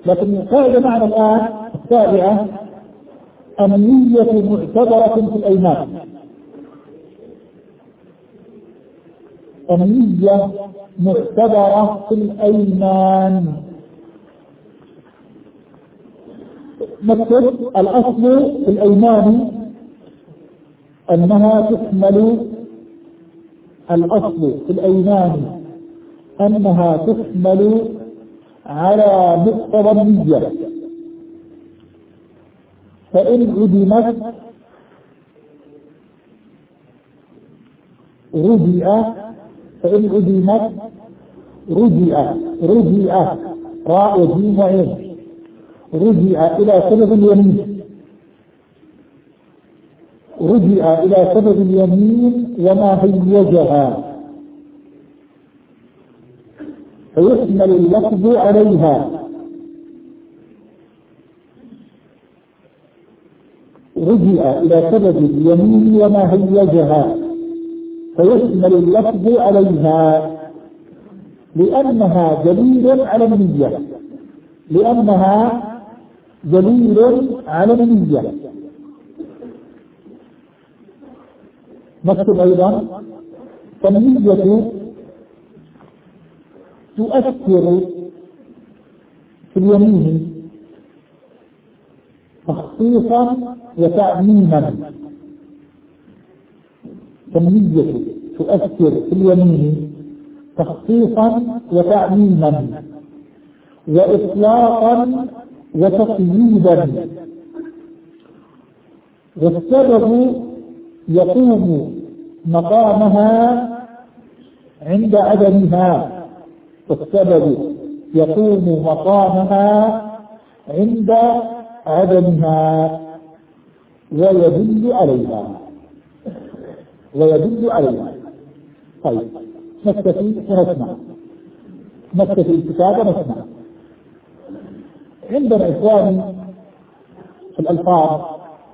لكن القاعدة معنا الآن السابعة: النية معتبرة في الأيمان. النية معتبرة في الأيمان. نكتب: الأصل في الأيمان أنها تحمل، الأصل في الأيمان أنها تحمل على مقتضى النية، فإن عدمت رجع راء وجيم وعين، رجع إلى سبب اليمين، رجع إلى سبب اليمين وما هيجها، فيحمل اللفظ عليها. رجع إلى سبب اليمين وما هيجها فيحمل اللفظ عليها، لأنها دليل على النية، لأنها دليل على النية. نكتب أيضا: فالنية تؤثر في اليمين تخصيصا وتعميما. فالنية تؤثر في اليمين تخصيصا وتعميما، وإطلاقا وتقييدا، والسبب يقوم مقامها عند عدمها، والسبب يقوم مقامها عند عدمها ويدل عليها. طيب، نكتفي ونسمع، نكتفي الكتاب ونسمع. عندنا إخواني في الألفاظ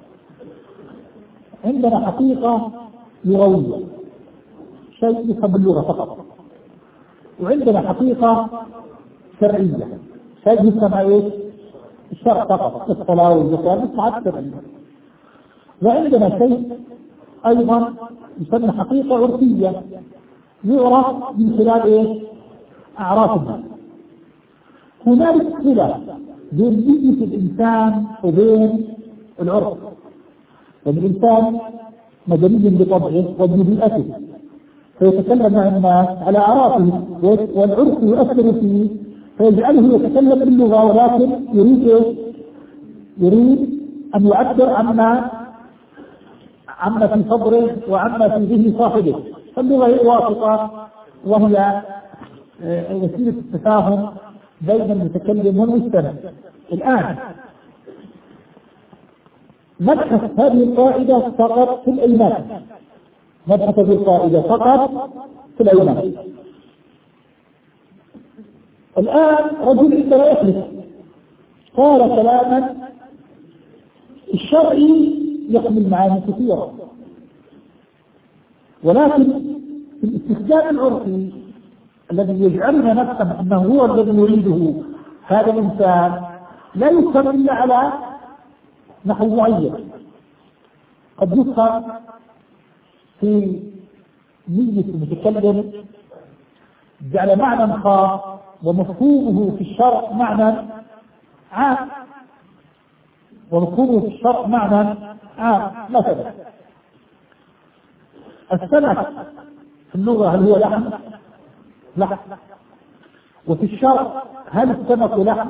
عندنا حقيقة لغوية، شيء يفهم باللغة فقط، وعندنا حقيقة شرعية، شيء يسمى ايش؟ الشرع فقط، الصلاة والزكاة نسمع الشرعية. وعندنا شيء أيضا يسمى حقيقة عرفية، يعرف من خلال ايش؟ أعراف الناس. هنالك خلاف بين نية الإنسان وبين العرف، لأن الإنسان مدني بطبعه وببيئته، فيتكلم مع الناس على أعرافه، والعرف يؤثر فيه فيجعله يتكلم باللغة، ولكن يريد أن يعبر عما في صدره وعما في ذهن صاحبه. فاللغة هي واسطة، وهي وسيلة التفاهم بين المتكلم والمستمع. الآن نبحث هذه القاعدة فقط في الأيمان، نبحث هذه القاعدة فقط في الأيمان. الآن رجل عندما يحلف قال كلاما الشرعي يحمل معاني كثيرة، ولكن في الاستخدام العرفي الذي يجعلنا نفهم أنه هو الذي يريده هذا الإنسان لا يفهم إلا على نحو معين. قد يفهم في نية المتكلم جعل معنى خاص ومفهومه في الشرع معنى عام، ومفهومه في الشرع معنى عام. مثلا السمك في اللغة هل هو لحم؟ لا. وفي الشرع هل السمك لحم؟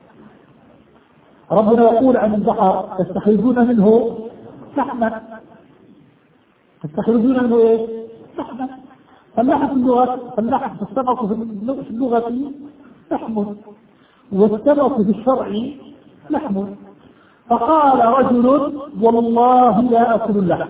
ربنا يقول عن البحر تستخرجون منه لحما، تستخرجون منه ايه؟ لحما. فاللحم في اللغة، فاللحم في السمك في اللغة لحم، والسمك في الشرع لحم. فقال رجل والله لا أكل اللحم،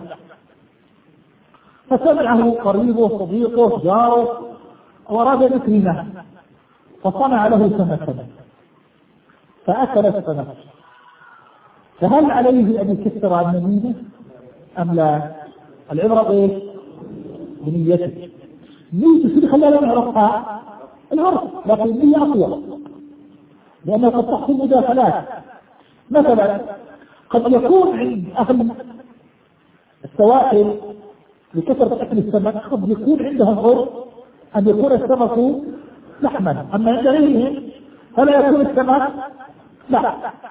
فسمعه قريبه صديقه جاره وأراد يكرمه، فصنع له سمكا فأكل السمك، فهل عليه أن يكفر عن يمينه أم لا؟ العبرة ايش؟ بنيته. نيته شو خلانا نعرفها؟ العرف، لكن النية أقوى. لأنه قد تحصل مداخلات. مثلا قد يكون عند أهل السواحل لكثرة أكل السمك قد يكون عندهم عرف أن يكون السمك لحما، أما عند غيرهم فلا يكون السمك لحما.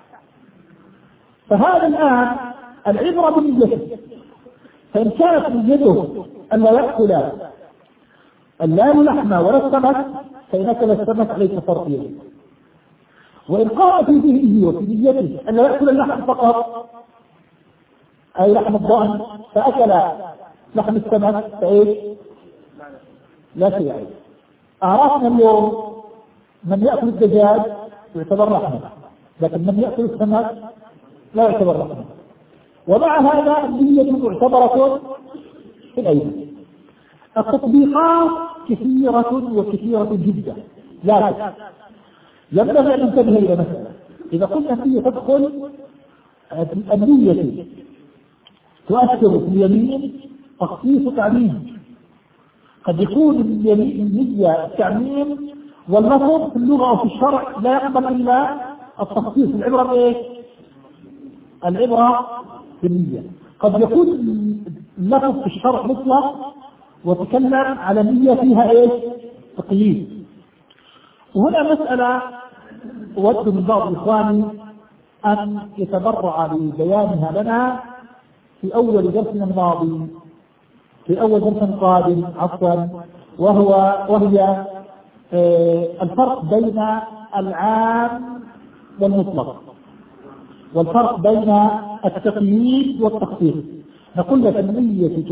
فهذا الآن العبرة بالنية، فإن كانت نيته أن لا يأكل لا اللحم ولا السمك فإن أكل السمك عليه فرق يده. وإن قام في ذهنه وفي نيته أن لا يأكل اللحم فقط أي لحم الضأن فأكل لحم السمك فإيش؟ لا شيء عليه. أعرفنا اليوم من يأكل الدجاج يعتبر لحما، لكن من يأكل السمك لا يعتبر لحما. ومع هذا النية معتبرة في الأيدي. التطبيقات كثيرة وكثيرة جدا، لكن ينبغي أن ننتبه إلى مسألة. إذا قلنا النية تدخل النية تؤثر في اليمين تخصيص تعميم. قد يكون النية التعميم واللفظ في اللغة أو في الشرع لا يقبل إلا التخصيص. العبرة بإيش؟ العبرة بالنية. قد يكون اللفظ في الشرع مطلق وتكلم على نية فيها إيش؟ تقييد. وهنا مسألة أود من بعض إخواني أن يتبرع ببيانها لنا في أول درسنا الماضي، في أول درس قادم عفوا، وهي الفرق بين العام والمطلق، والفرق بين التقييد والتخصيص. نقول لك النية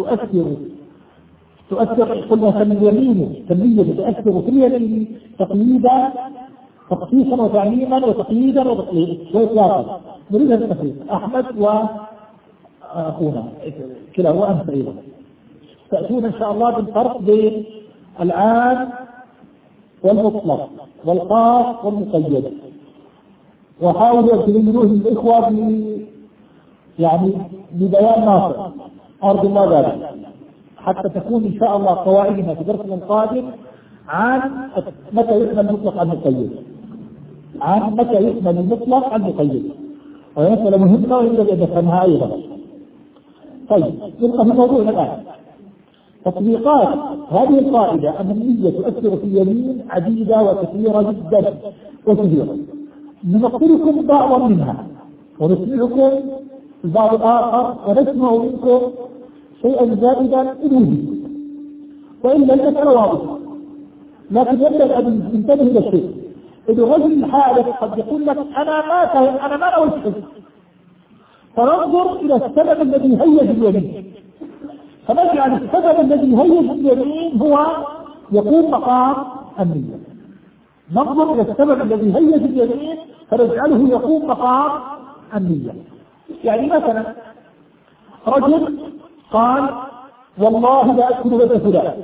تؤثر قلنا في اليمين، النية تؤثر في اليمين تقييدا تخصيصا وتعميما وتقييدا وإطلاقا. نريد هذا التخصيص. أحمد وأخونا كلا وأنت أيضا تأتون إن شاء الله بالفرق بين العام والمطلق والخاص والمقيد، وحاولوا أن تبينوه للإخوة يعني ببيان ناصر أرض الله ذلك، حتى تكون إن شاء الله قواعدنا في درسنا القادم عن متى يحمل المطلق على المقيد، عن متى يحمل المطلق على المقيد، وهي مسألة مهمة ويجب أن نفهمها أيضا. طيب نبقى في موضوعنا الآن. تطبيقات هذه القاعدة أن النية تؤثر في اليمين عديدة وكثيرة جدا وكثيرة. ننقلكم بعضا منها ونسمعكم البعض الآخر ونسمع منكم شيئا زائدا إن وجد، وإلا المسألة واضحة. لكن يبدأ أن ننتبه إلى الشيء. إذا رجل حادث قد يقول لك أنا ما أول شيء، فننظر إلى السبب الذي هيج اليمين، فنجعل السبب الذي هيج اليمين هو يقوم مقام النية. ننظر إلى السبب الذي هيج اليمين فنجعله يقوم مقام النية. يعني مثلا رجل قال والله لا أدخل بيت فلان،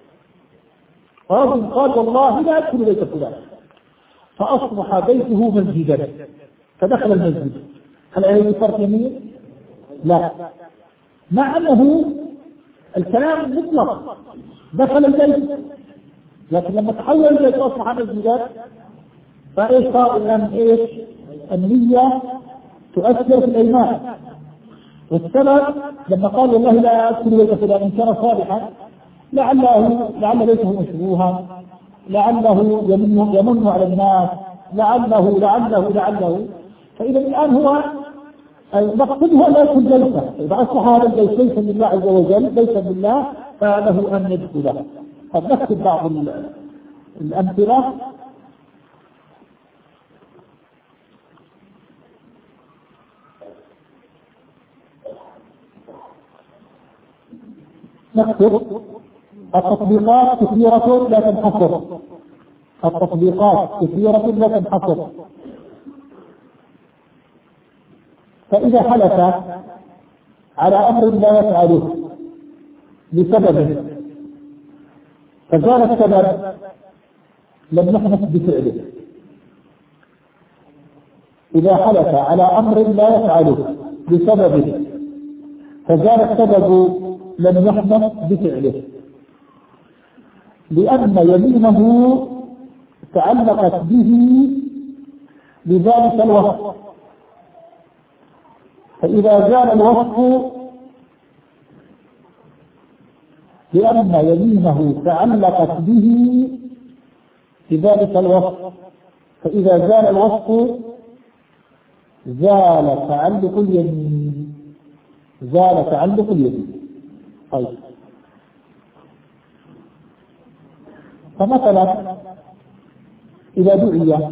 ورجل قال والله لا أدخل بيت فلان، فأصبح بيته مسجدا فدخل المسجد، هل عليه فرق يمين؟ لا، مع أنه الكلام مطلق دخل البيت، لكن لما تحول البيت أصبح مسجدا فإيش صار الآن؟ إيش؟ النية تؤثر في الإيمان. والسبب لما قال والله لا أدخل بيت فلان إن كان صالحا لعل بيته مشبوها، لعله يمن على الناس، لعله. فإذا الآن هو مقصده لا يكون بيته. إذا أصبح هذا البيت ليس لله عز وجل، ليس لله، فله أن يدخله. قد نكتب بعض الأمثلة. نكتب التطبيقات كثيرة لا تنحصر، التطبيقات كثيرة لا تنحصر. فإذا حلف على أمر لا يفعله لسبب فزال السبب لم يحدث بفعله. إذا حلف على أمر لا يفعله لسبب فزال السبب لم يحدث بفعله، لأن يمينه تعلقت به بذلك الوصف، فإذا زال الوصف لأن يمينه تعلقت به بذلك الوصف، فإذا زال الوصف زال تعلق اليمين، زال تعلق اليمين. طيب، فمثلا إذا دعي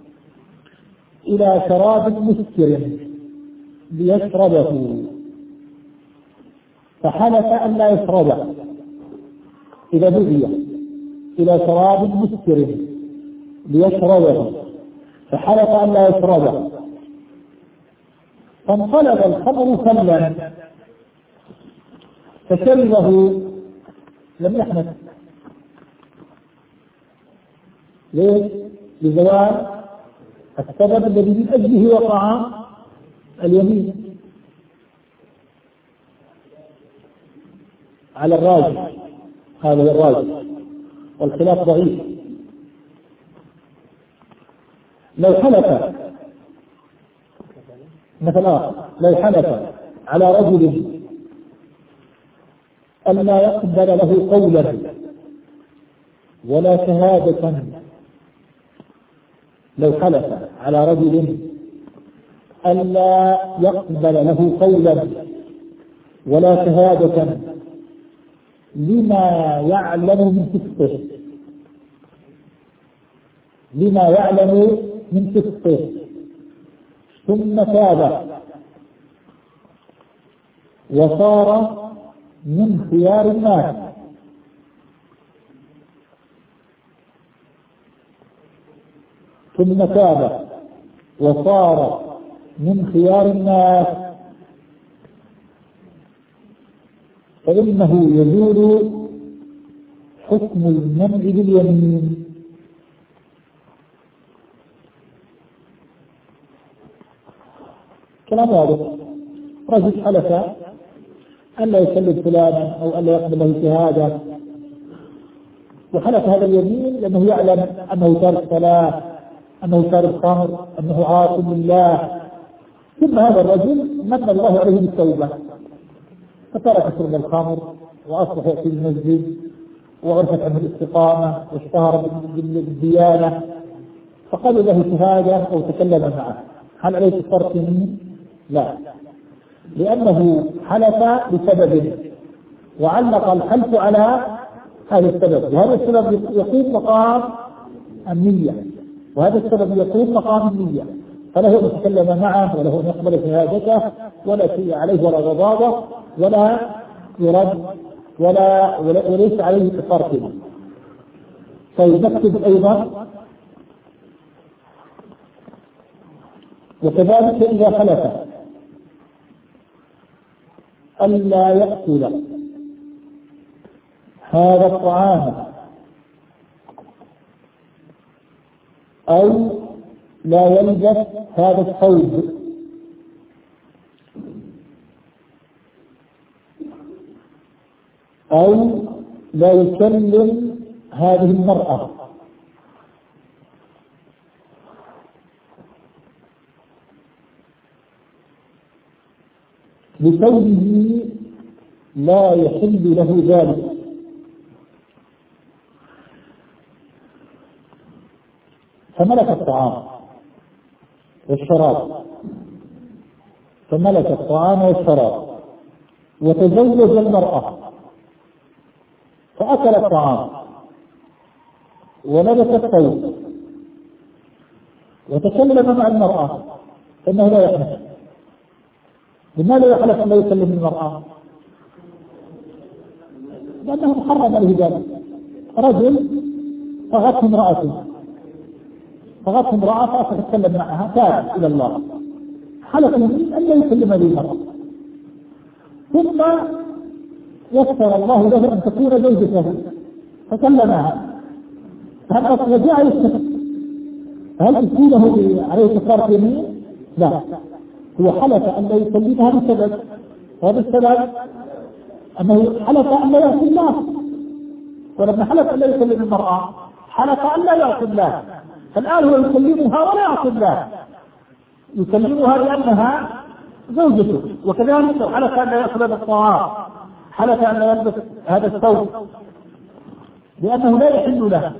إلى شراب مسكر ليشربه فحلف أن لا يشربه، إذا دعي إلى شراب مسكر ليشربه فحلف أن لا يشربه فانقلب الخمر خلا فشربه لم يحنث. ليش؟ لزوال السبب الذي من أجله وقع اليمين على الراجح، هذا هو الراجح والخلاف ضعيف. لو حلف مثلا، لو حلف على رجل أن لا يقبل له قولا ولا شهادة، لو حلف على رجل أن لا يقبل له قولا ولا شهادة لما يعلم من فسقه، لما يعلم من فسقه، ثم تاب وصار من خيار الناس، ثم تاب وصار من خيار الناس فإنه يزول حكم المنع باليمين. كلام واضح. رجل حلف أن لا يكلم فلانا أو أن لا يقبل له شهادة، وحلف هذا اليمين لأنه يعلم أنه تارك صلاة، أنه تارك خمر، أنه عاصي لله، ثم هذا الرجل من الله عليه بالتوبة فترك شرب الخمر وأصبح يأتي المسجد وعرفت عنه الاستقامة واشتهر بالديانة فقال له شهادة أو تكلم معه، هل عليه كفارة يمين؟ لا، لأنه حلف بسبب وعلق الحلف على هذا السبب، وهذا السبب يقوم مقام النية، وهذا السبب يقوم مقام النية، فله أن يتكلم معه وله أن يقبل شهادته ولا شيء عليه ولا غضاضة ولا يرد وليس عليه كفارة يمين. طيب، نكتب أيضا وكذلك إذا حلف ألا يأكل هذا الطعام أو لا يلبس هذا الثوب أو لا يكلم هذه المرأة لكونه لا يحل له ذلك، فملك الطعام والشراب، فملك الطعام والشراب وتزوج المرأة فأكل الطعام ولبس الثوب وتكلم مع المرأة فإنه لا يحلف. لماذا يحلف أن لا يكلم المرأة؟ لأنه محرم عليه ذلك. رجل فغته امرأة فأتكلم معها تاب إلى الله، حلف أن لا يكلم هذه المرأة، ثم يسر الله له أن تكون زوجته فكلمها، هل رجع يستفق؟ هل تكونه عليه كفارة يمين؟ لا، هو حلف أن لا يكلمها بسبب، وهذا السبب أنه حلف أن لا يعصي الله، ولما حلف أن لا يكلم المرأة حلف أن لا يعصي الله، فالآن هو يكلمها ولا يعصي الله، يكلمها لأنها زوجته. وكذلك لو حلف أن لا يأكل هذا الطعام، حلف أن لا يلبس هذا الثوب لأنه لا يحل له،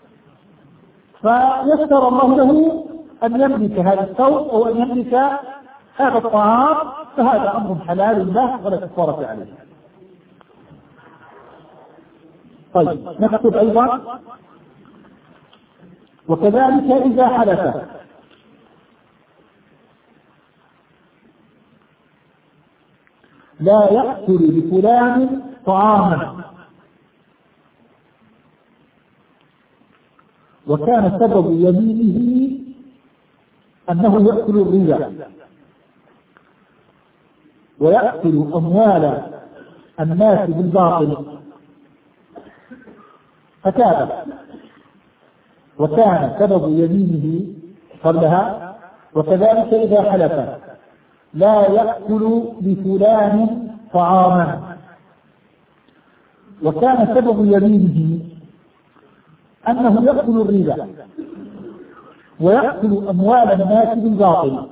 فيسر الله له أن يملك هذا الثوب أو أن يملك هذا الطعام، فهذا أمر حلال له ولا كفارة عليه. طيب نكتب أيضا: وكذلك إذا حلف لا يأكل لفلان طعاما وكان سبب يمينه أنه يأكل الربا ويأكل أموال الناس بالباطل فتاب، وكان سبب يمينه قبلها: وكذلك إذا حلف لا يأكل لفلان طعاما وكان سبب يمينه أنه يأكل الربا ويأكل أموال الناس بالباطل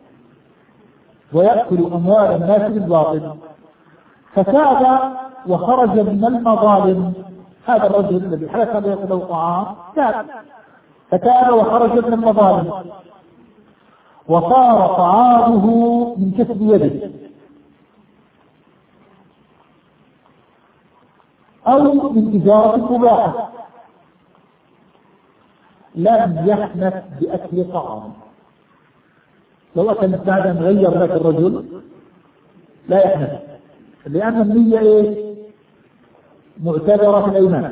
فتاب وخرج من المظالم. هذا الرجل الذي حلف أن يأكل له طعام فتاب وخرج من المظالم وصار طعامه من كسب يده أو من تجارة مباحة، لم يحنث بأكل طعام. لو أكل بعد أن غير ذاك الرجل لا يحنث، لأن النية معتبرة في الأيمان،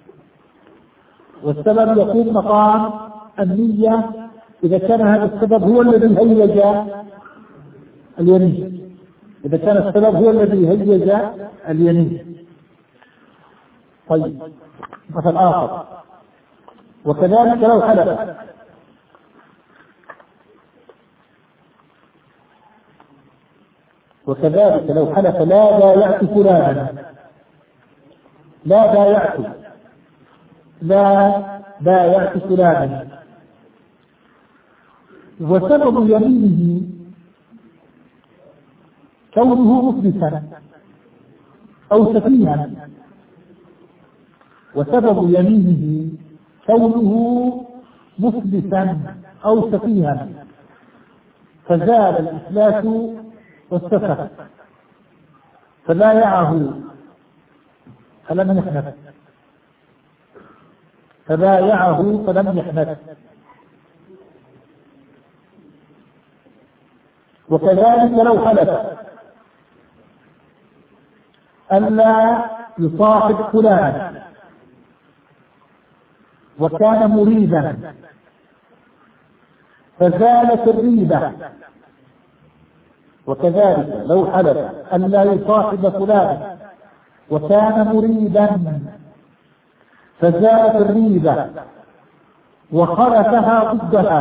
والسبب يكون مقام النية إذا كان هذا السبب هو الذي هيج اليمين. إذا كان السبب هو الذي هيج اليمين. طيب مثل آخر: وكذلك لو حلف لا بايعت فلانا، وسبب يمينه كونه مفلسا أو سفيها، فزال الإفلاس والسفه فبايعه فلم يحنث. وكذلك لو حلف ألا يصاحب فلانا وكان مريدا فزالت الريبة. وكذلك لو حلف ألا يصاحب فلانا وكان مريدا فزالت الريبة وخلفها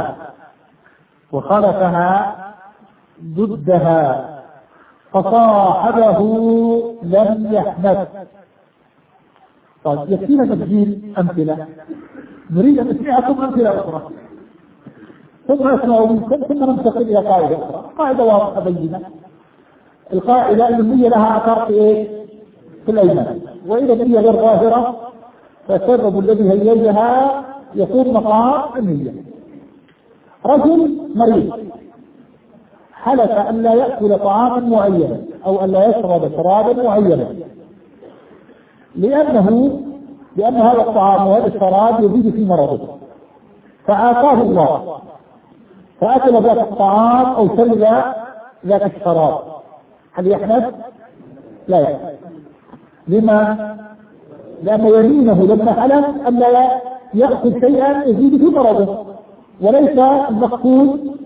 ضدها فصاحبه لم يحنث. طيب يكفينا تسجيل أمثلة، نريد أن نسمعكم أمثلة أخرى ثم ننتقل إلى قاعدة أخرى. قاعدة واضحة بينة. القاعدة النية لها أثر في الأيمان، وإذا النية غير ظاهرة فالسبب الذي هيجها يكون مقام النية. رجل مريض حلف أن لا يأكل طعاما معينا أو أن لا يشرب شرابا معينا لأن هذا الطعام وهذا الشراب يزيد في مرضه، فعافاه الله فأكل ذاك الطعام أو شرب ذاك الشراب، هل يحنث؟ لا يحنث. لما؟ لأن يمينه لما حلف أن لا يأكل شيئا يزيد في مرضه، وليس المقصود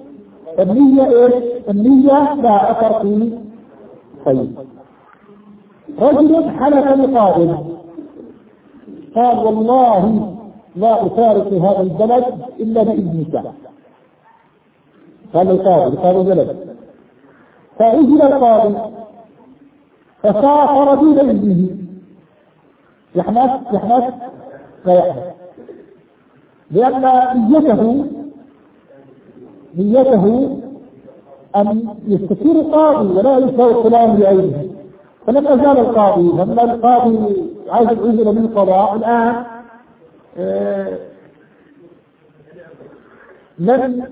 النية لا أثر في طيب. رجل حلف لقاضٍ قال والله لا أفارق هذا البلد إلا بإذنك، قال القاضي بلد، فأجل القاضي فسافر دون إذنه، يحنث لا يحنث، لأن نيته أن يستشير القاضي ولا يشتري الكلام بعينه. فلما زال القاضي لما القاضي عايز العزلة من القضاء الآن لم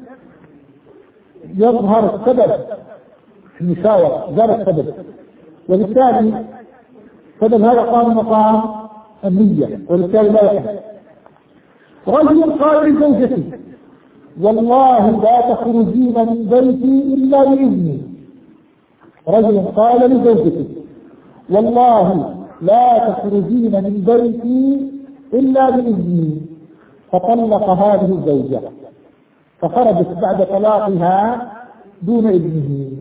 يظهر السبب في المشاورة، زال السبب، وبالتالي سبب هذا قام مقام النية، وبالتالي لا يحدث. رجل قال لزوجته والله لا تخرجين من بيتي إلا بإذني. رجل قال لزوجته والله لا تخرجين من بيتي إلا بإذني، فطلق هذه الزوجة فخرجت بعد طلاقها دون إذنه.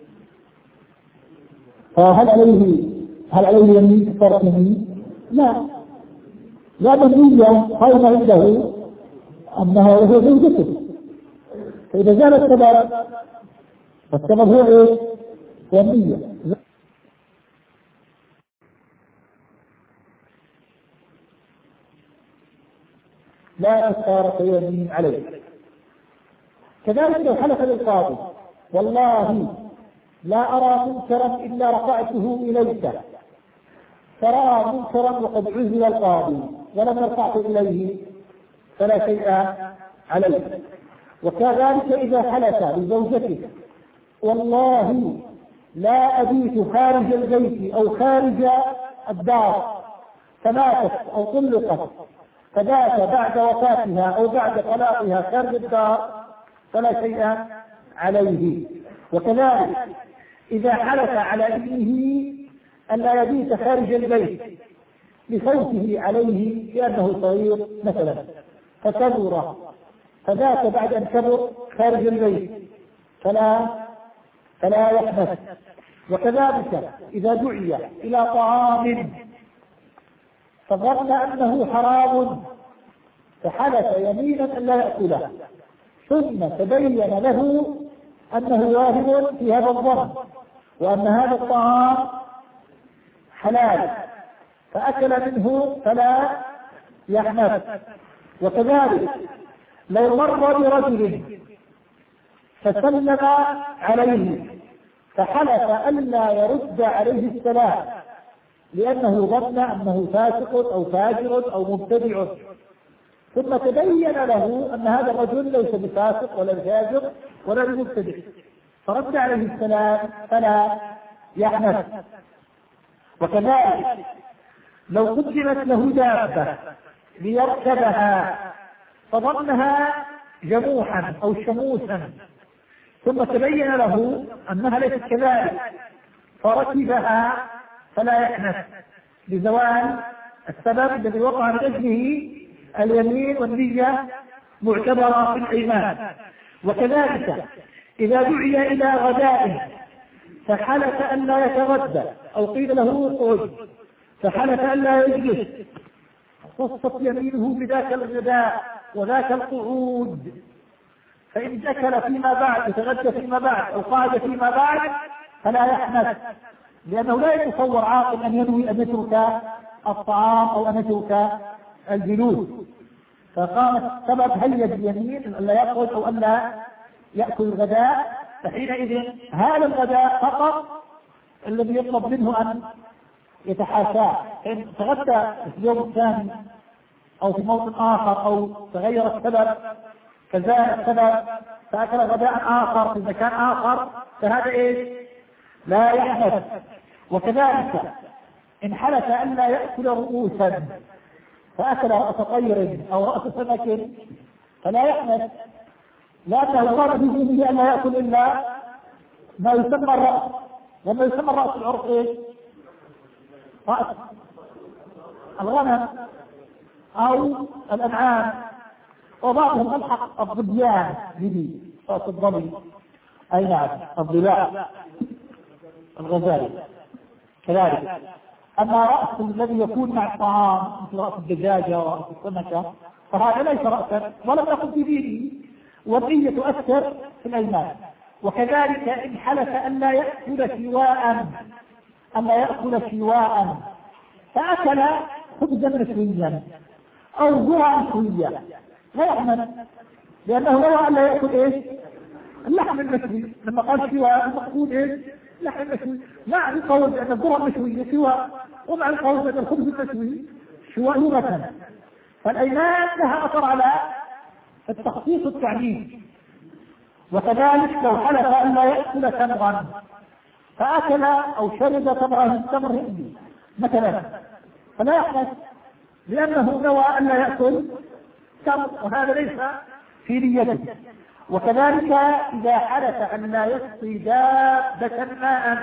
فهل عليه يمين كفارة يمين؟ لا، لأن النية قائمة عنده أنها هو زوجته. فإذا زال السبب فالسبب هو إيه؟ هو النية. لا كفارة يمين عليه. كذلك لو حلف للقاضي والله لا أرى منكرا إلا رفعته إليك، فرأى منكرا وقد عزل القاضي ولم يرفعه إليه فلا شيء عليه. وكذلك إذا حلف لزوجته والله لا أبيت خارج البيت أو خارج الدار، فماتت أو طلقت فبات بعد وفاتها أو بعد طلاقها خارج الدار فلا شيء عليه. وكذلك إذا حلف على ابنه أن لا يبيت خارج البيت لخوفه عليه لأنه صغير مثلا فكبر فبات بعد أن كبر خارج البيت فلا يحدث. وكذلك إذا دعي إلى طعام فظن أنه حرام فحلف يمينا أن لا يأكله، ثم تبين له أنه واهب في هذا الظن وأن هذا الطعام حلال فأكل منه فلا يحنث. وكذلك لو مر برجل فسلم عليه فحلف ألا يرد عليه السلام لأنه ظن أنه فاسق أو فاجر أو مبتدع، ثم تبين له أن هذا الرجل ليس بفاسق ولا بفاجر ولا بمبتدع فرد عليه السلام فلا يحنث. وكذلك لو قدمت له دابة ليركبها فظنها جموحا أو شموسا ثم تبين له أنها ليست كذلك فركبها فلا يحنث لزوال السبب الذي وقع من أجله اليمين والنية معتبرة في الإيمان. وكذلك إذا دعي إلى غداء فحلف أن لا يتغدى أو قيل له اقعد فحلف أن لا يجلس خصت يمينه بذاك الغداء وذاك القعود، فإن أكل فيما بعد يتغدى فيما بعد أو قعد فيما بعد فلا يحنث، لأنه لا يتصور عاقل أن ينوي أن يترك الطعام أو أن يترك الجلوس، فقام السبب هيا باليمين أن لا يقعد أو أن لا يأكل الغداء، فحينئذ هذا الغداء فقط الذي يطلب منه أن يتحاشاه. فإن تغدى في اليوم الثاني أو في موطن آخر أو تغير السبب كذلك السبب فأكل غداء آخر في مكان آخر فهذا إيه؟ لا يحنث. وكذلك إن حلف أن لا يأكل رؤوسا فأكل رأس طير أو رأس سمك فلا يحنث، لأنه قال في ذهنه أن لا يأكل إلا ما يسمى الرأس، وما يسمى الرأس العرق إيه؟ رأس الغنم أو الأنعام، وبعضهم ألحق الضبيان به رأس الضبي، أي نعم الضباء الغزال كذلك. أما رأس الذي يكون مع الطعام مثل رأس الدجاجة ورأس السمكة فهذا ليس رأسا ولم يكن في دينه، والنية تؤثر في الأيمان. وكذلك إن حلف أن لا يأكل شواء فأكل خبزا مشويا أو ذرعا مشويا لا يحمل، لأنه لو أن لا يأكل إيه؟ اللحم المشوي لما قال سواء المقصود ايش؟ اللحم المشوي، مع القول بان الذره المشويه سواء، ومع القول بان الخبز المشوي سواء لغه. فالايمان لها اثر على التخصيص والتعميم. وكذلك لو حلف ان لا ياكل تمرا فاكل او شرب تمرا من تمر هندي مثلا فلا يحدث، لانه نوى ان لا ياكل تمر، وهذا ليس في نيته. وكذلك اذا حلف ان لا يسقي دابه ماء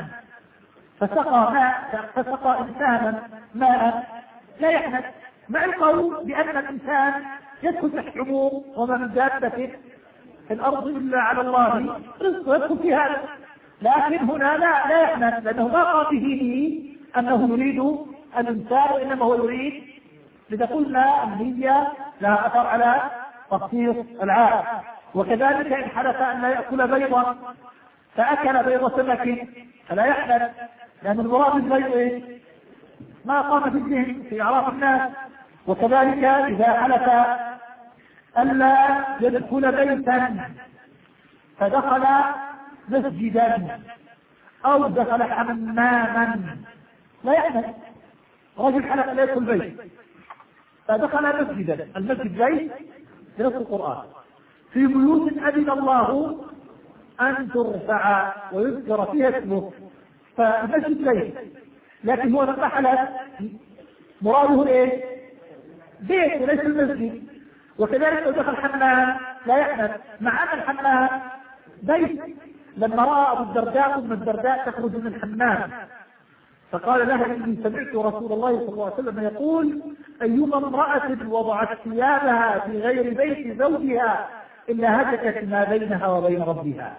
فسقى انسانا ماء لا يحدث، مع القول بان الانسان يدخل تحت عموم وما من دابه في الارض الا على الله رزق يدخل في هذا، لكن هنا لا يحدث، لانه ما قام به انه يريد الانسان، وانما هو يريد، لتقولنا النية لها اثر على تخصيص العام. وكذلك ان حدث ان لا ياكل بيضا فاكل بيض سمك فلا يحدث، لان المراد بالبيض ما قام في الذهن في اعراف الناس. وكذلك اذا حلف الا يدخل بيتا فدخل مسجدا او دخل حماما لا يحدث. رجل حلف لا يدخل بيت فدخل مسجدا، المسجد بيت بنص القرآن، في بيوت أذن الله أن ترفع ويذكر فيها اسمه، فالمسجد بيت، لكن هو لما حلف مراده ايه؟ بيت وليس المسجد. وكذلك لو دخل حمام لا يحدث، مع ان الحمام بيت. لما راى ابو الدرداء ام الدرداء تخرج من الحمام فقال لها اني سمعت رسول الله صلى الله عليه وسلم يقول ايما امراه وضعت ثيابها في غير بيت زوجها الا هتكت ما بينها وبين ربها.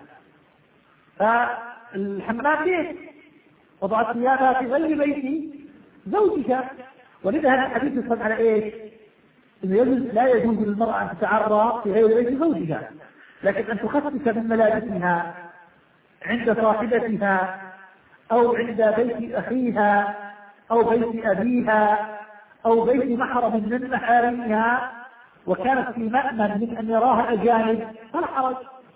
فالحمام بيت، وضعت ثيابها في غير بيت زوجها. ولذا هذا الحديث يصدق على ايش؟ لا يجوز للمرأة أن تتعرى في غير بيت زوجها، لكن أن تخفف من ملابسها عند صاحبتها أو عند بيت أخيها أو بيت أبيها أو بيت محرم من محارمها وكانت في مأمن من أن يراها أجانب فلا حرج،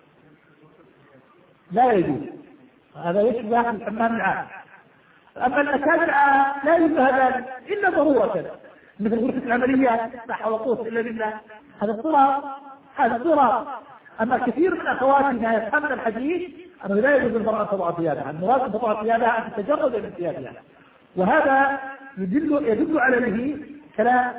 لا يجوز. هذا يشبه الحمام العام. أما المكان العام لا يشبه ذلك إلا ضرورة، مثل غرفة العمليات لا حول ولا قوة إلا بالله، هذا اضطرار. أما كثير من أخواتنا يفهمن الحديث أنه لا يجوز للمرأة تضع ثيابها، المراد أن تضع ثيابها أن تتجرد من ثيابها، وهذا يدل على به كلام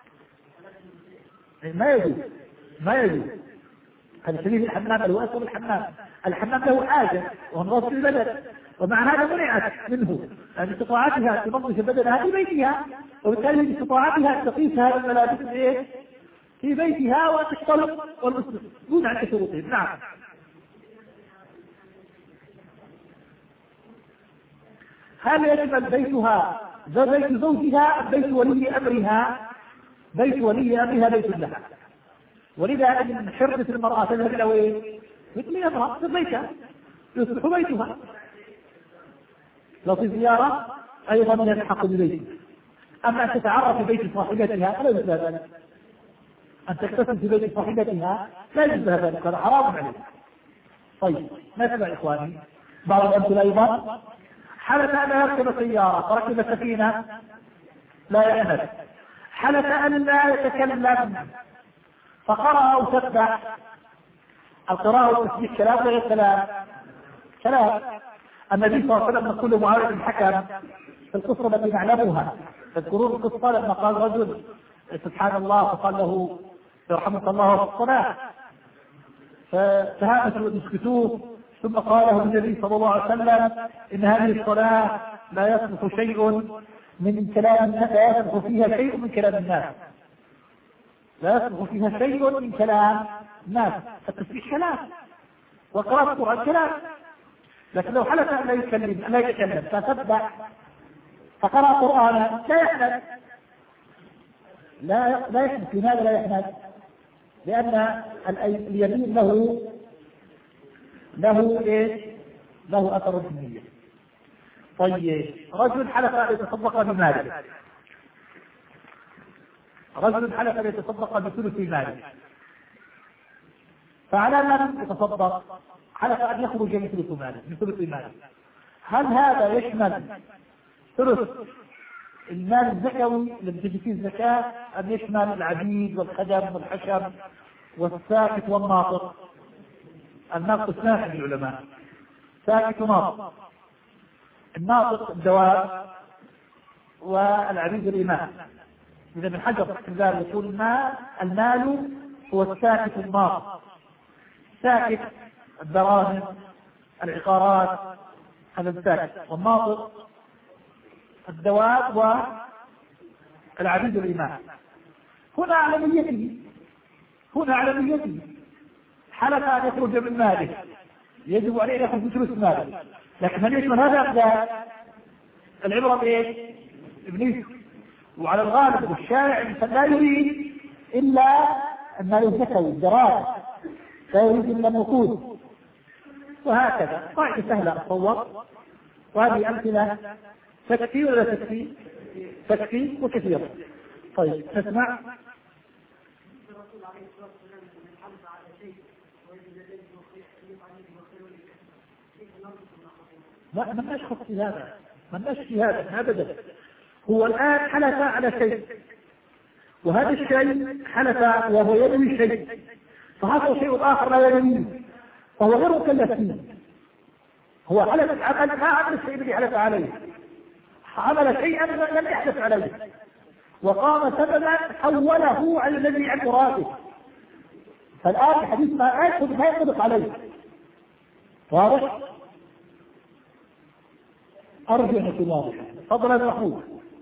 ما يجوز. هذا سبيل الحمام الواسع الحمام له حاجة وهو البدن، ومع هذا منعت منه لأن استطاعتها تنظف بدنها في بيتها، وبالتالي باستطاعتها تقيس هذا الملابس في بيتها وتختلط والمسلم دون عن شروطهم. نعم. هل يشمل بيتها بيت زوجها بيت ولي أمرها؟ بيت ولي أمرها بيت لها، ولذا من حرمة المرأة تذهب إلى وين؟ مثل أمرها في بيتها يصبح بيتها. لو في زيارة أيضا يلحق ببيته. أما أن تتعرف في بيت صاحبتها فلا يجوز ذلك، أن تكتسب في بيت صاحبتها لا يجوز ذلك، هذا حرام عليه. طيب نتبع إخواني بعض الأمثلة أيضا. حلف أن لا يركب سيارة فركب سفينة لا يأنس. حلف أن لا يتكلم فقرأ أو سبح. القراءة والتسبيح كلام غير كلام. النبي صلى الله عليه وسلم يقول معاوية بن الحكم في القصة التي نعلمها، تذكرون القصة لما قال رجل سبحان الله فقال له يرحمك الله في الصلاة، فتهامسوا ويسكتوه، ثم قال له النبي صلى الله عليه وسلم إن هذه الصلاة لا يصلح شيء من كلام الناس، لا يصلح فيها شيء من كلام الناس، لا يصلح فيها شيء من كلام الناس. التسبيح كلام وقراءة القرآن كلام، لكن لو حلف أن لا يتكلم فسبح فقرأ قرآنا لا يحدث. لا يحدث. لماذا لا يحدث؟ لأن اليمين له أثر النية. طيب رجل حلف أن يتصدق بماله، رجل حلف أن يتصدق بثلث ماله فعلى من يتصدق؟ على أن يخرج من ثلث ماله. هل هذا يشمل ثلث المال الزكوي الذي تجي فيه الزكاة، أم يشمل العبيد والخدم والحشم والساكت والناطق؟ الناطق اثنان عند العلماء، ساكت وناطق. الناطق الدواب والعبيد الإمام. إذا ابن حجر كذلك يقول المال هو الساكت الناطق. ساكت الدراهم العقارات هذا الساكت، والناطق الدواب والعبيد الإمام. هنا على نيته حلف أن يخرج من ماله، يجب عليه يخرج من ثلث ماله، لكن هل يشمل هذا العبرة بإيش؟ ابنيه. وعلى الغالب والشارع لا يريد إلا المال الزكوي الدراهم، لا يريد إلا النقود، وهكذا. قاعدة سهلة أتصور، وهذه أمثلة تكفي ولا تكفي؟ تكفي وكثيرة. طيب نسمع. لا، من أشخص في هذا، أبدا. هو الآن حلف على شيء، وهذا الشيء حلف وهو ينوي شيء، فهذا شيء آخر لا ينويه، فهو غير مكلف فيه. هو حلف ما عمل الشيء الذي حلف عليه، عمل شيئا لم يحدث عليه، وقام سببا حوله على الذي عن مراده. فالآن الحديث ما ينطبق عليه. واضح؟ أرجو أن يكون واضح. تفضل يا محمود.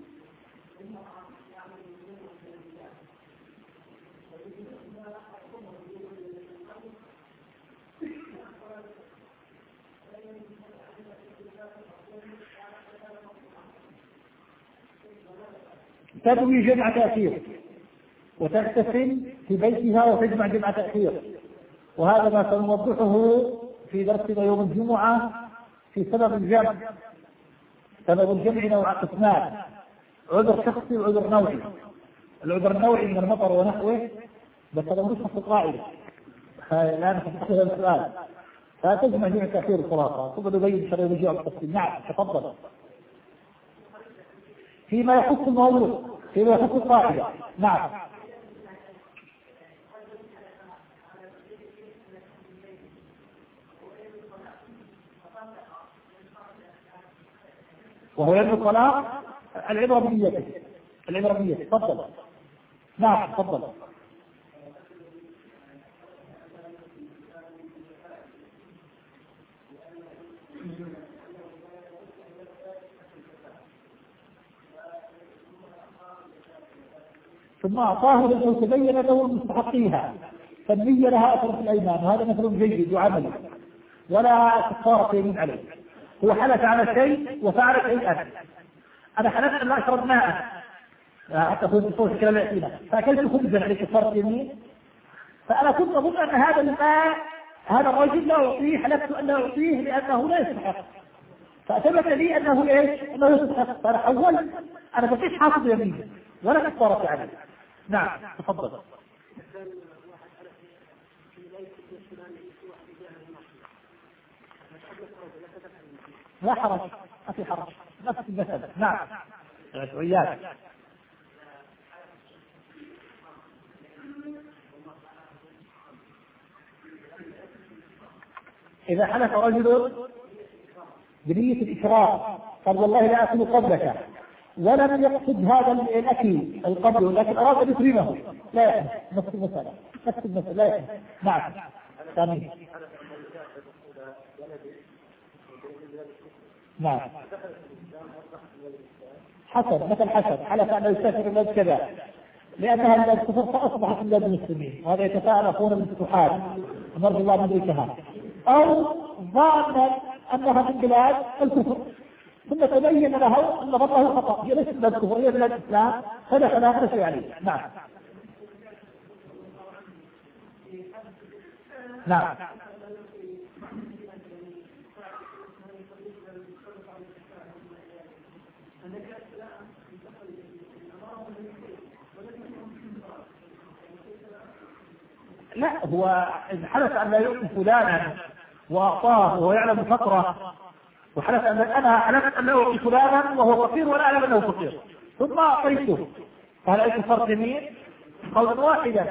تنوي جمع تأخير وتغتسل في بيتها وتجمع جمع تأخير، وهذا ما سنوضحه في درسنا يوم الجمعة في سبب الجمع. سبب الجمع نوع قسمان: عذر شخصي وعذر نوعي. العذر النوعي من المطر ونحوه، بس هذا مش في القاعدة الآن في هذا السؤال، فتجمع جمع تأخير الخلاصة ثم نبين شرع الرجوع بالتفصيل. نعم تفضل. فيما يخص الموضوع، فيما يخص القاعدة. نعم. وهو ينوي الطلاق، العبرة بنيته. تفضل. نعم تفضل. ثم أعطاه لأنه تبين له مستحقيها، فالنية لها أثر في الأيمان، وهذا مثل جيد وعمل ولا كفارة يمين عليه. هو حلف على شيء وفعل شيئا. أنا حلفت أن لا أشرب ماء حتى أخذ الصوت كلام يأتينا، فأكلت خبزا عليه كفارة يمين، فأنا كنت أظن أن هذا الماء هذا الرجل لا أعطيه، حلفت أن لا أعطيه لأنه لا يستحق، فأثبت لي أنه إيش؟ أنه يستحق، فأنا حولت، أنا بقيت حافظ يمين ولا كفارة عليه. نعم تفضل. لا حرج، ما في حرج، نفس المسألة. نعم وإياك. إذا حلف رجل بنية الإكرام قال والله لا أكل قبلك، ولم يقصد هذا الأكل القبل، لكن أراد أن يكرمه، لا يحدث. نفس المسألة لا يحدث. نعم ثاني. نعم حسب، مثل حسب حلف أنه يسافر البلد كذا لأنها بلاد كفر فأصبحت بلاد المسلمين، وهذا يتفاعل أخونا بالفتوحات نرجو الله مدركها، أو ظن أنها من بلاد الكفر ثم تبين له أن فضله خطأ، هي ليست بلاد الكفر، هي بلاد الإسلام، فدخل هذا شيء عليه. نعم. نعم لا، هو إذا حلف أن لا يؤتي فلانا وأعطاه وهو يعلم فقره، وحلف أن أنا حلفت أن لا أعطي فلانا وهو فقير ولا أعلم أنه فقير ثم أعطيته، فهل أي فرق يمين؟ قولا واحدا.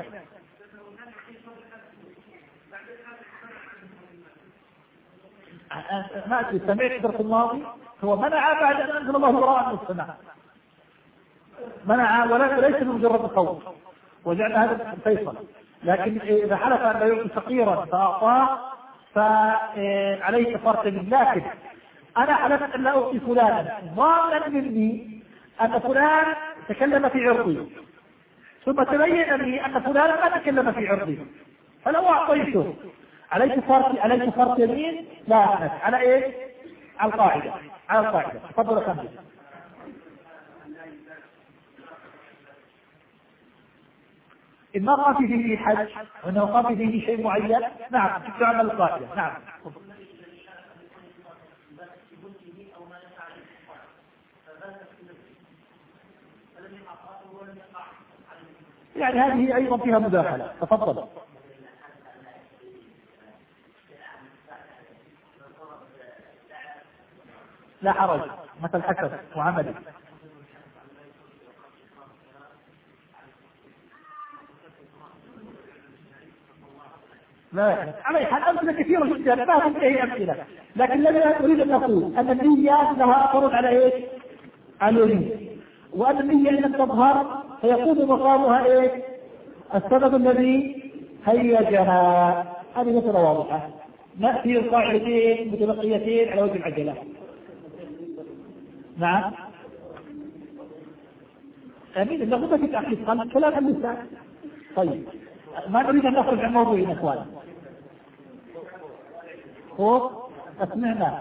ما أدري سمعت الدرس الماضي هو منع بعد أن أنزل الله براءة من السماء، منع وليس بمجرد الخوف، وجعل هذا الفيصل. لكن إذا حلف أن لا يعطي فقيرا فأعطاه فعليه كفارة يمين. لكن أنا حلفت أن لا أعطي فلانا ظانا مني أن فلان تكلم في عرضي، ثم تبين لي أن فلانا ما تكلم في عرضي، فلو أعطيته عليه كفارة يمين؟ لا، على إيه؟ على القاعدة، على القاعدة. تفضل أكمل. إن ما قام فيه حج وإنه قام فيه شيء معين، نعم تعمل القاعدة. نعم. يعني هذه أيضا فيها مداخلة. تفضل. لا حرج، مثل حسب وعملي. لا، على حال أمثلة كثيرة جدا ما تنتهي أمثلة، لكن الذي أريد أن أقول أن النية لها أثر على إيش؟ على اليمين، وأن النية إن تظهر فيقوم مقامها إيش؟ السبب الذي هيجها. هذه مسألة واضحة. نأتي القاعدتين متبقيتين على وجه العجلة. نعم. أمين اللغة في تحقيق كلام اللسان. طيب ما نريد أن نخرج عن موضوعنا إخوان. خوف أسمعنا.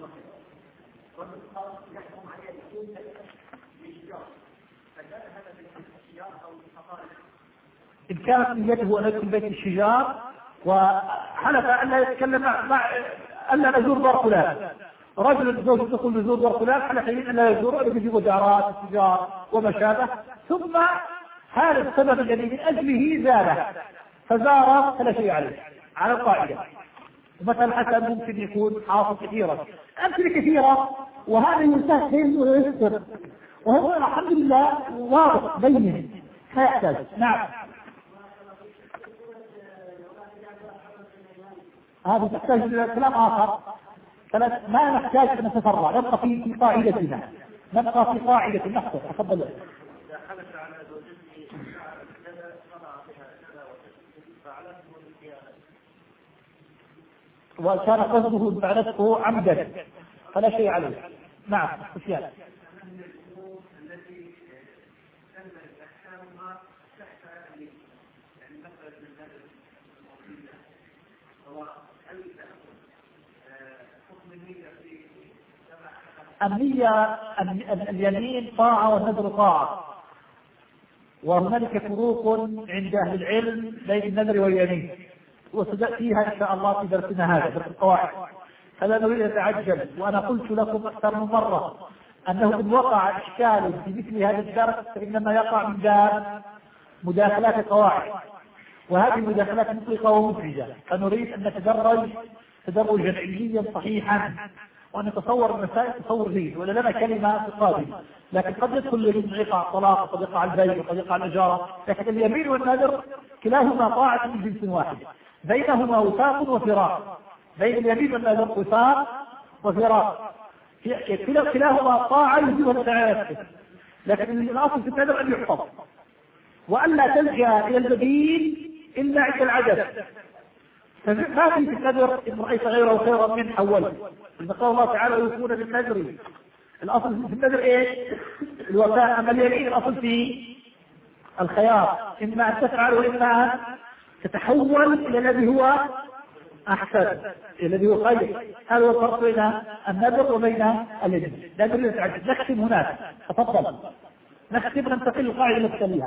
إن كانت نيته أن يدخل بيت الشجار وحلف أن لا يتكلم ألا نزور دار فلان، رجل زوج يدخل لزور دار فلان حلف أن لا يزور إلا يجيب دارات الشجار وما شابه، ثم هذا السبب الذي من أجله زاره فزار فلا شيء عليه على القاعدة. مثلا حتى ممكن يكون حاصل كثيرا، أمثلة كثيرة، وهذا يسهل ويسر، وهو الحمد لله واضح بين لا يحتاج. نعم. هذا تحتاج إلى كلام آخر، ما نحتاج أن نتفرع، نبقى في قاعدتنا، نبقى في قاعدة نحصر. تفضل. وكان قصده فعلته عمدا فلا شيء عليه. نعم. سفيان. النية اليمين طاعة والنذر طاعة، وهنالك فروق عند أهل العلم بين النذر واليمين، وستأتيها إن شاء الله في درسنا هذا درس القواعد، فلا نريد أن نتعجل. وأنا قلت لكم أكثر من مرة أنه إن وقع إشكال في مثل هذا الدرس فإنما يقع من باب مداخلات القواعد، وهذه المداخلات مطلقة ومزعجة، فنريد أن نتدرج تدرجا علميا صحيحا، وأن نتصور المسائل تصور جيد، ولا لنا كلمة قادمة. لكن قد يدخل اليمين يقع الطلاق، وقد يقع البيع، وقد يقع الإجارة، لكن اليمين والنذر كلاهما طاعة من جنس واحد، بينهما وفاق وفراق، بين اليمين والنذر وفاق وفراق، كلاهما طاعة يجب أن تعرف، لكن الأصل في النذر أن يحفظ وألا تلجأ إلى البديل إلا عند العجز. ما في النذر إن رأيت غيره خيرا من حوله، إن قال الله تعالى يوفون بالنذر، الأصل في النذر إيه؟ الوفاء. أما اليمين الأصل في الخيار، إما أن تفعل وإما أن تتحول إلى الذي هو أحسن، الذي هو خير. هذا هو الفرق بين النذر وبين اليمين. لا نريد أن نتعجل، نختم هناك. تفضل نختم ننتقل للقاعدة التي تليها.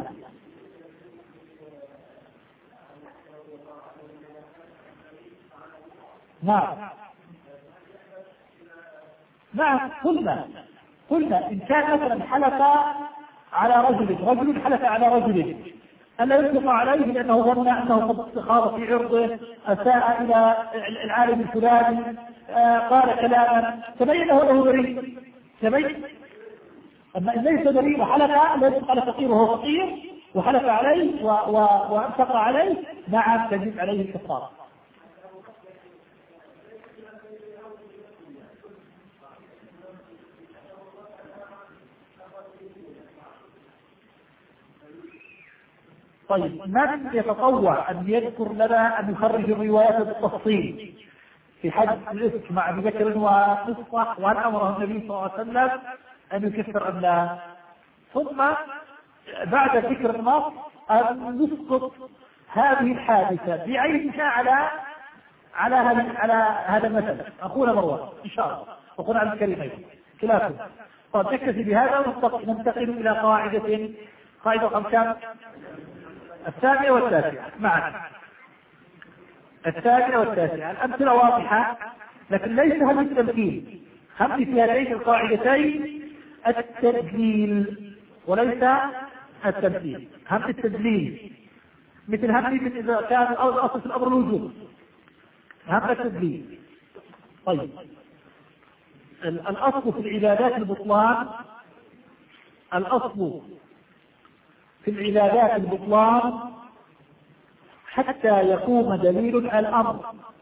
نعم. نعم. قلنا إن كان مثلا حلف على رجل حلف على رجل ألا ينفق عليه لأنه ظن أنه قد خاض في عرضه، أساء إلى العالم الفلاني، قال كلاما تبين له بريء، تبين. أما إن ليس بريء وحلف، ليس قال فقير وهو فقير وحلف عليه وأنفق عليه، نعم تجب عليه الكفارة. طيب، من يتطوع أن يذكر لنا أن يخرج الروايات بالتفصيل في حد الإفك مع أبي بكر ومصطح، وأن أمره النبي صلى الله عليه وسلم أن يكفر أم لا؟ ثم بعد ذكر النص أن نسقط هذه الحادثة بعينها على هذا المثل. أخونا مروان إن شاء الله، أخونا عبد الكريم أيضا خلافه. طيب، نكتفي بهذا وننتقل إلى قاعدة خمسة، الثانية والتاسعة معا. الثانية والتاسعة الأمثلة واضحة، لكن ليس هم التمثيل، هم في هاتين القاعدتين التدليل وليس التمثيل. هم التدليل مثل هم إذا كان الأصل في الأمر الوجوب، هم التدليل. طيب، الأصل في العبادات البطلان، الأصل في العبادات البطلان حتى يقوم دليل على الأمر.